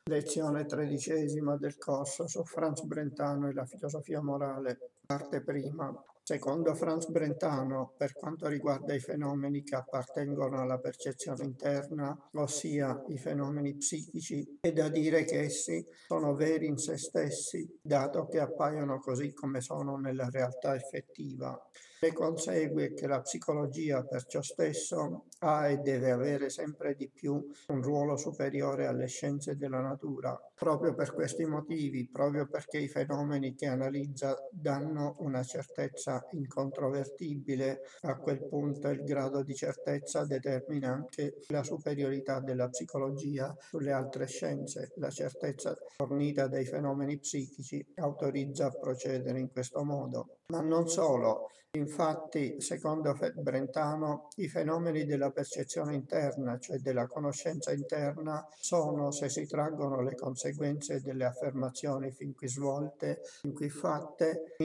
Lezione tredicesima del corso su Franz Brentano e la filosofia morale, parte prima. Secondo Franz Brentano, per quanto riguarda i fenomeni che appartengono alla percezione interna, ossia i fenomeni psichici, è da dire che essi sono veri in se stessi, dato che appaiono così come sono nella realtà effettiva. Ne consegue che la psicologia per ciò stesso ha e deve avere sempre di più un ruolo superiore alle scienze della natura. Proprio per questi motivi, proprio perché i fenomeni che analizza danno una certezza incontrovertibile, a quel punto il grado di certezza determina anche la superiorità della psicologia sulle altre scienze. La certezza fornita dai fenomeni psichici autorizza a procedere in questo modo. Ma non solo. Infatti, secondo Brentano, i fenomeni della percezione interna, cioè della conoscenza interna, sono, se si traggono le conseguenze delle affermazioni fin qui svolte, fin qui fatte,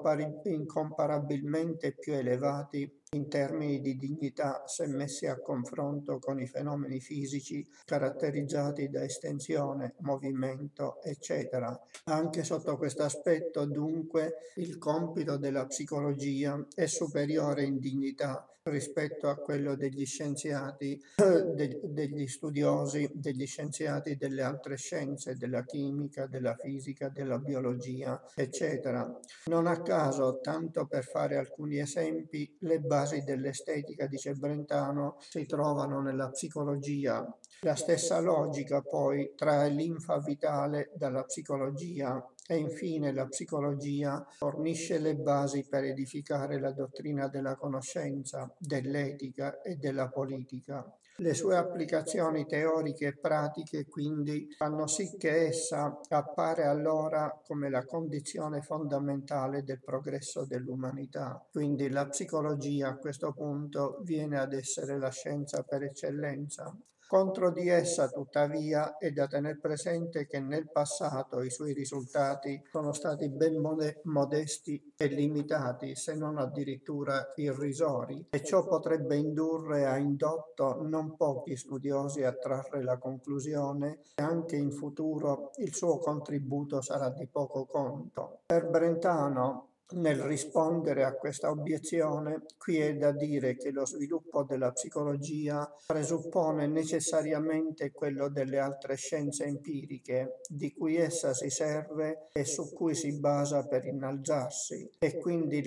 incomparabilmente più elevati in termini di dignità se messi a confronto con i fenomeni fisici caratterizzati da estensione, movimento, eccetera. Anche sotto questo aspetto, dunque, il compito della psicologia è superiore in dignità rispetto a quello degli scienziati, degli studiosi, degli scienziati delle altre scienze, della chimica, della fisica, della biologia, eccetera. Non a caso, tanto per fare alcuni esempi, le basi dell'estetica, dice Brentano, si trovano nella psicologia. La stessa logica poi trae linfa vitale dalla psicologia e infine la psicologia fornisce le basi per edificare la dottrina della conoscenza, dell'etica e della politica. Le sue applicazioni teoriche e pratiche quindi fanno sì che essa appare allora come la condizione fondamentale del progresso dell'umanità. Quindi la psicologia a questo punto viene ad essere la scienza per eccellenza. Contro di essa, tuttavia, è da tener presente che nel passato i suoi risultati sono stati ben modesti e limitati, se non addirittura irrisori, e ciò potrebbe indurre a indotto non pochi studiosi a trarre la conclusione che anche in futuro il suo contributo sarà di poco conto. Per Brentano, nel rispondere a questa obiezione, qui è da dire che lo sviluppo della psicologia presuppone necessariamente quello delle altre scienze empiriche, di cui essa si serve e su cui si basa per innalzarsi, e quindi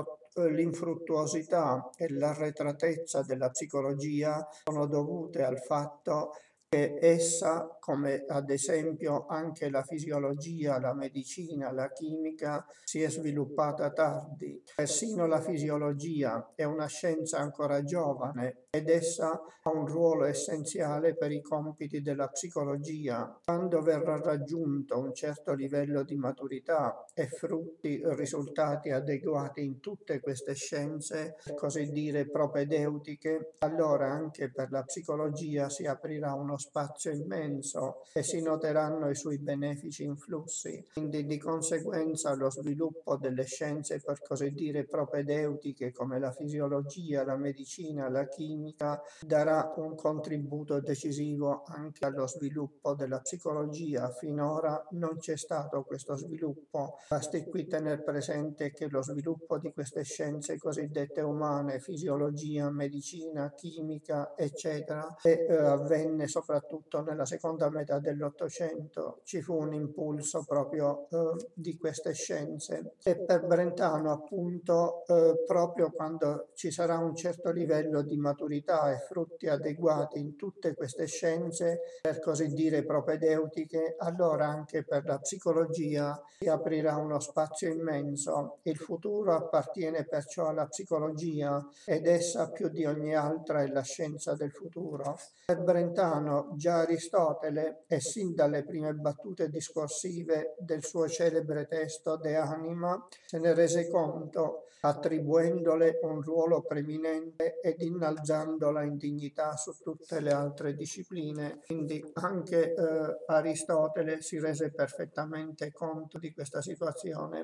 l'infruttuosità e l'arretratezza della psicologia sono dovute al fatto che essa, come ad esempio anche la fisiologia, la medicina, la chimica, si è sviluppata tardi. Persino la fisiologia è una scienza ancora giovane ed essa ha un ruolo essenziale per i compiti della psicologia. Quando verrà raggiunto un certo livello di maturità e risultati adeguati in tutte queste scienze, per così dire propedeutiche, allora anche per la psicologia si aprirà uno spazio immenso e si noteranno i suoi benefici influssi. Quindi di conseguenza lo sviluppo delle scienze per così dire propedeutiche come la fisiologia, la medicina, la chimica darà un contributo decisivo anche allo sviluppo della psicologia. Finora non c'è stato questo sviluppo. Basti qui tener presente che lo sviluppo di queste scienze cosiddette umane, fisiologia, medicina, chimica, eccetera, avvenne soprattutto nella seconda metà dell'Ottocento. Ci fu un impulso proprio di queste scienze e per Brentano appunto proprio quando ci sarà un certo livello di maturità e frutti adeguati in tutte queste scienze, per così dire propedeutiche, allora anche per la psicologia si aprirà uno spazio immenso. Il futuro appartiene perciò alla psicologia ed essa più di ogni altra è la scienza del futuro. Per Brentano già Aristotele, e sin dalle prime battute discorsive del suo celebre testo De Anima, se ne rese conto, attribuendole un ruolo preminente ed innalzandola in dignità su tutte le altre discipline. Quindi anche Aristotele si rese perfettamente conto di questa situazione.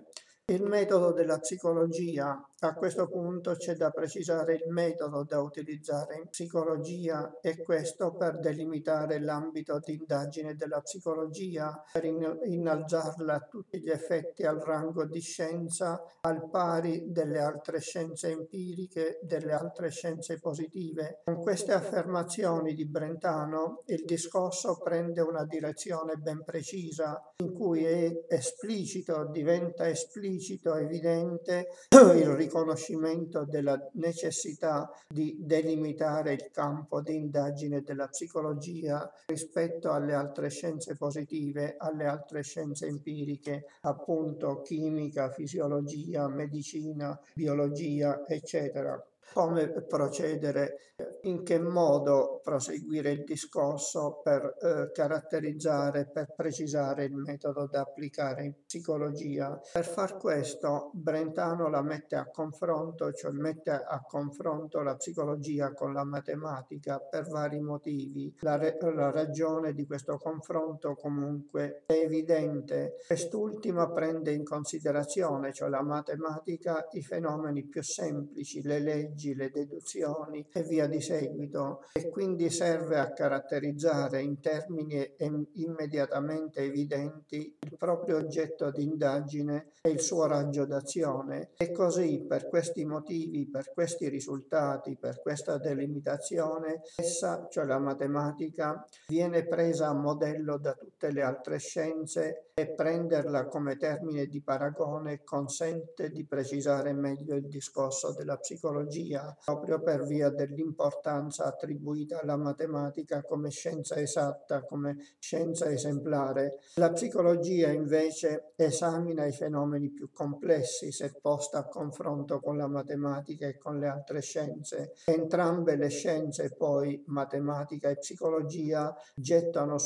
Il metodo della psicologia, a questo punto c'è da precisare il metodo da utilizzare in psicologia e questo per delimitare l'ambito di indagine della psicologia, per innalzarla a tutti gli effetti al rango di scienza al pari delle altre scienze empiriche, delle altre scienze positive. Con queste affermazioni di Brentano il discorso prende una direzione ben precisa in cui è esplicito, diventa esplicito, evidente il riconoscimento della necessità di delimitare il campo di indagine della psicologia rispetto alle altre scienze positive, alle altre scienze empiriche, appunto chimica, fisiologia, medicina, biologia, eccetera. Come procedere, in che modo proseguire il discorso per caratterizzare, per precisare il metodo da applicare in psicologia. Per far questo Brentano la mette a confronto, cioè mette a confronto la psicologia con la matematica per vari motivi. La ragione di questo confronto comunque è evidente. Quest'ultima prende in considerazione, cioè la matematica, i fenomeni più semplici, le leggi, le deduzioni e via di seguito, e quindi serve a caratterizzare in termini immediatamente evidenti il proprio oggetto di indagine e il suo raggio d'azione. E così, per questi motivi, per questi risultati, per questa delimitazione, essa, cioè la matematica, viene presa a modello da tutte le altre scienze e prenderla come termine di paragone consente di precisare meglio il discorso della psicologia, proprio per via dell'importanza attribuita alla matematica come scienza esatta, come scienza esemplare. La psicologia invece esamina i fenomeni più complessi se posta a confronto con la matematica e con le altre scienze. Entrambe le scienze poi, matematica e psicologia, gettano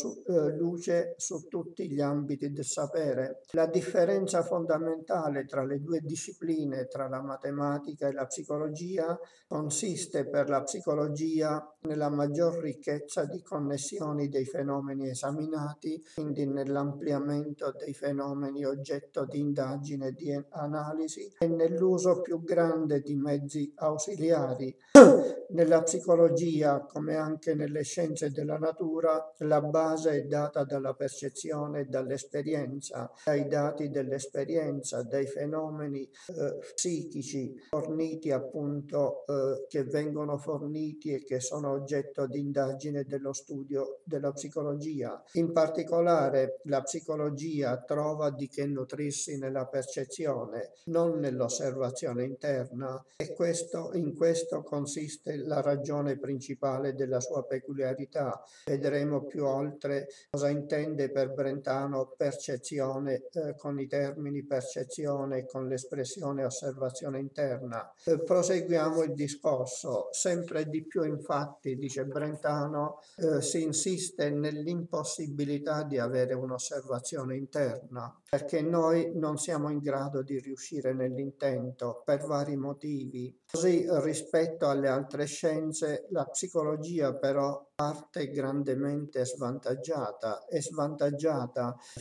luce su tutti gli ambiti del sapere. La differenza fondamentale tra le due discipline, tra la matematica e la psicologia, consiste per la psicologia nella maggior ricchezza di connessioni dei fenomeni esaminati, quindi nell'ampliamento dei fenomeni oggetto di indagine e di analisi e nell'uso più grande di mezzi ausiliari. Nella psicologia, come anche nelle scienze della natura, la base è data dalla percezione e dall'esperienza, dai dati dell'esperienza, dai fenomeni psichici forniti appunto, che vengono forniti e che sono oggetto di indagine dello studio della psicologia. In particolare la psicologia trova di che nutrirsi nella percezione, non nell'osservazione interna, e in questo consiste la ragione principale della sua peculiarità. Vedremo più oltre cosa intende per Brentano percezione con i termini percezione e con l'espressione osservazione interna. Proseguiamo il discorso. Sempre di più infatti, dice Brentano, si insiste nell'impossibilità di avere un'osservazione interna, perché noi non siamo in grado di riuscire nell'intento per vari motivi. Così rispetto alle altre scienze, la psicologia però parte grandemente svantaggiata, è svantaggiata per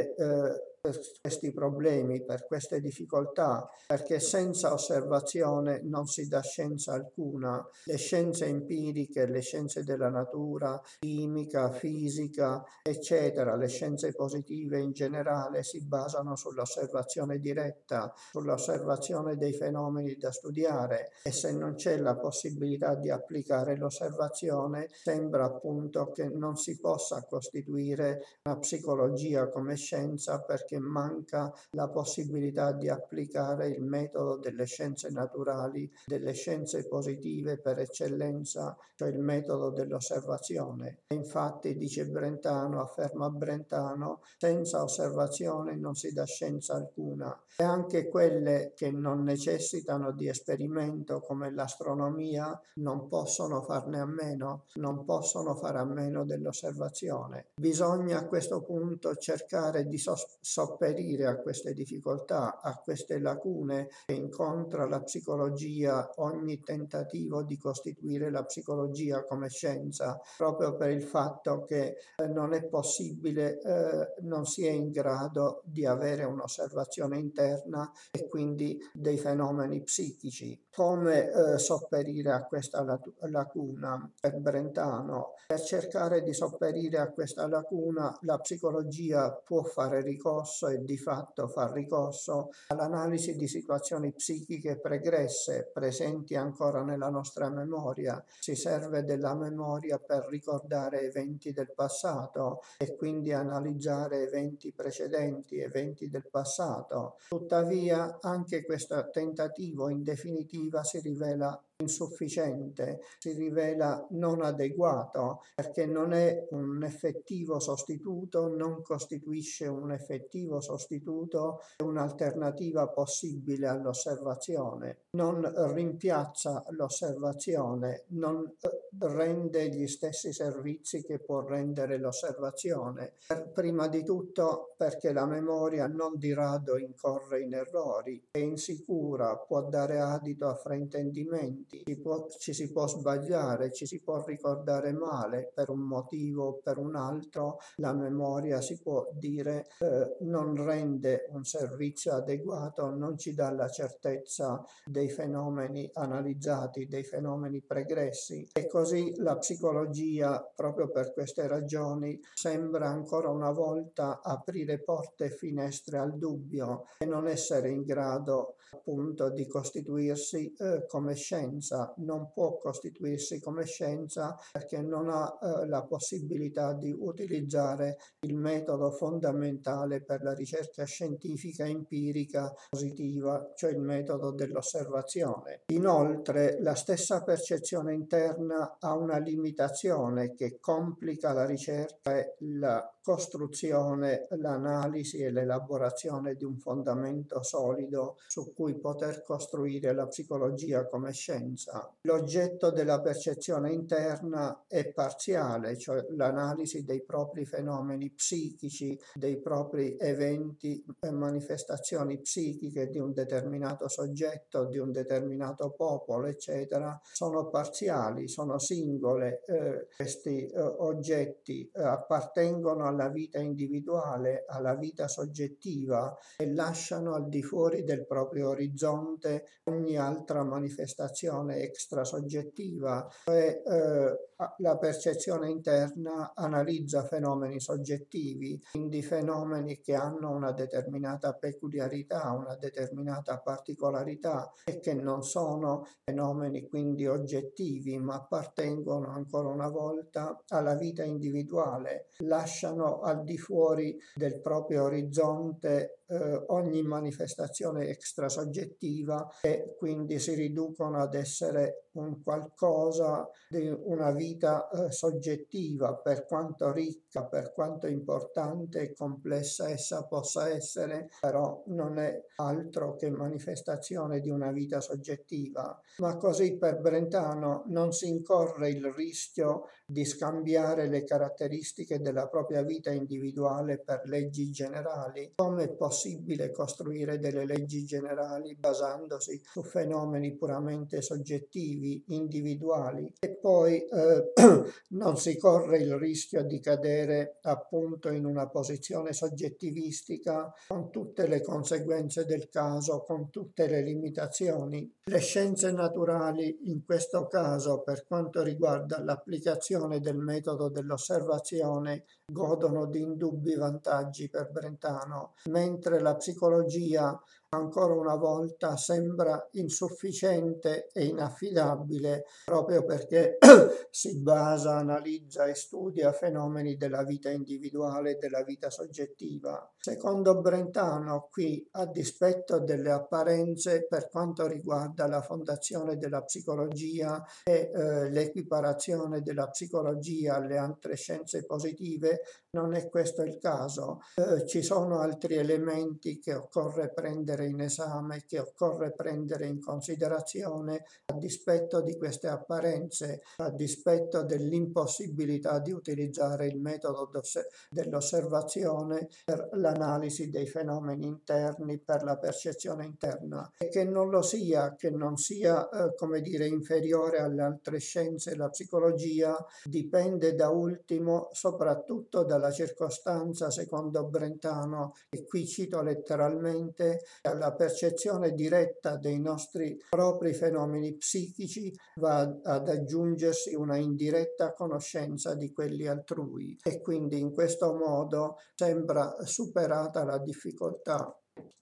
per questi problemi, per queste difficoltà, perché senza osservazione non si dà scienza alcuna. Le scienze empiriche, le scienze della natura, chimica, fisica, eccetera, le scienze positive in generale si basano sull'osservazione diretta, sull'osservazione dei fenomeni da studiare, e se non c'è la possibilità di applicare l'osservazione, sembra appunto che non si possa costituire una psicologia come scienza perché manca la possibilità di applicare il metodo delle scienze naturali, delle scienze positive per eccellenza, cioè il metodo dell'osservazione. E infatti, dice Brentano, afferma Brentano, senza osservazione non si dà scienza alcuna. E anche quelle che non necessitano di esperimento, come l'astronomia, non possono farne a meno, non possono fare a meno dell'osservazione. Bisogna a questo punto cercare di sopperire a queste difficoltà, a queste lacune che incontra la psicologia, ogni tentativo di costituire la psicologia come scienza, proprio per il fatto che non è possibile, non si è in grado di avere un'osservazione interna e quindi dei fenomeni psichici. Come sopperire a questa lacuna per Brentano? Per cercare di sopperire a questa lacuna, la psicologia può fare ricorso e di fatto fa ricorso all'analisi di situazioni psichiche pregresse, presenti ancora nella nostra memoria. Si serve della memoria per ricordare eventi del passato e quindi analizzare eventi precedenti, eventi del passato. Tuttavia, anche questo tentativo in definitiva si rivela insufficiente, si rivela non adeguato, perché non è un effettivo sostituto, non costituisce un effettivo sostituto, un'alternativa possibile all'osservazione, non rimpiazza l'osservazione, non rende gli stessi servizi che può rendere l'osservazione. Prima di tutto perché la memoria non di rado incorre in errori, è insicura, può dare adito a fraintendimenti, ci si può sbagliare, ci si può ricordare male per un motivo o per un altro. La memoria, si può dire, non rende un servizio adeguato, non ci dà la certezza dei fenomeni analizzati, dei fenomeni pregressi. E così la psicologia, proprio per queste ragioni, sembra ancora una volta aprire porte e finestre al dubbio e non essere in grado appunto di costituirsi come scienza. Non può costituirsi come scienza perché non ha la possibilità di utilizzare il metodo fondamentale per la ricerca scientifica empirica positiva, cioè il metodo dell'osservazione. Inoltre, la stessa percezione interna ha una limitazione che complica la ricerca e la costruzione, l'analisi e l'elaborazione di un fondamento solido su cui poter costruire la psicologia come scienza. L'oggetto della percezione interna è parziale, cioè l'analisi dei propri fenomeni psichici, dei propri eventi e manifestazioni psichiche di un determinato soggetto, di un determinato popolo, eccetera, sono parziali, sono singole. Questi oggetti appartengono alla vita individuale, alla vita soggettiva e lasciano al di fuori del proprio orizzonte ogni altra manifestazione extrasoggettiva. Cioè, la percezione interna analizza fenomeni soggettivi, quindi fenomeni che hanno una determinata peculiarità, una determinata particolarità e che non sono fenomeni quindi oggettivi, ma appartengono ancora una volta alla vita individuale, lasciano al di fuori del proprio orizzonte ogni manifestazione extrasoggettiva e quindi si riducono ad essere un qualcosa di una vita soggettiva, per quanto ricca, per quanto importante e complessa essa possa essere, però non è altro che manifestazione di una vita soggettiva. Ma così per Brentano non si incorre il rischio di scambiare le caratteristiche della propria vita individuale per leggi generali. Come è possibile costruire delle leggi generali basandosi su fenomeni puramente soggettivi, individuali? E poi non si corre il rischio di cadere appunto in una posizione soggettivistica con tutte le conseguenze del caso, con tutte le limitazioni. Le scienze naturali in questo caso, per quanto riguarda l'applicazione del metodo dell'osservazione, godono di indubbi vantaggi per Brentano, mentre la psicologia ancora una volta sembra insufficiente e inaffidabile proprio perché si basa, analizza e studia fenomeni della vita individuale e della vita soggettiva. Secondo Brentano, qui, a dispetto delle apparenze per quanto riguarda la fondazione della psicologia e l'equiparazione della psicologia alle altre scienze positive, non è questo il caso. Ci sono altri elementi che occorre prendere prendere in esame, che occorre prendere in considerazione a dispetto di queste apparenze, a dispetto dell'impossibilità di utilizzare il metodo dell'osservazione per l'analisi dei fenomeni interni, per la percezione interna, e che non lo sia, che non sia, come dire, inferiore alle altre scienze. La psicologia dipende da ultimo soprattutto dalla circostanza, secondo Brentano, e qui cito letteralmente, dalla percezione diretta dei nostri propri fenomeni psichici va ad aggiungersi una indiretta conoscenza di quelli altrui, e quindi in questo modo sembra superata la difficoltà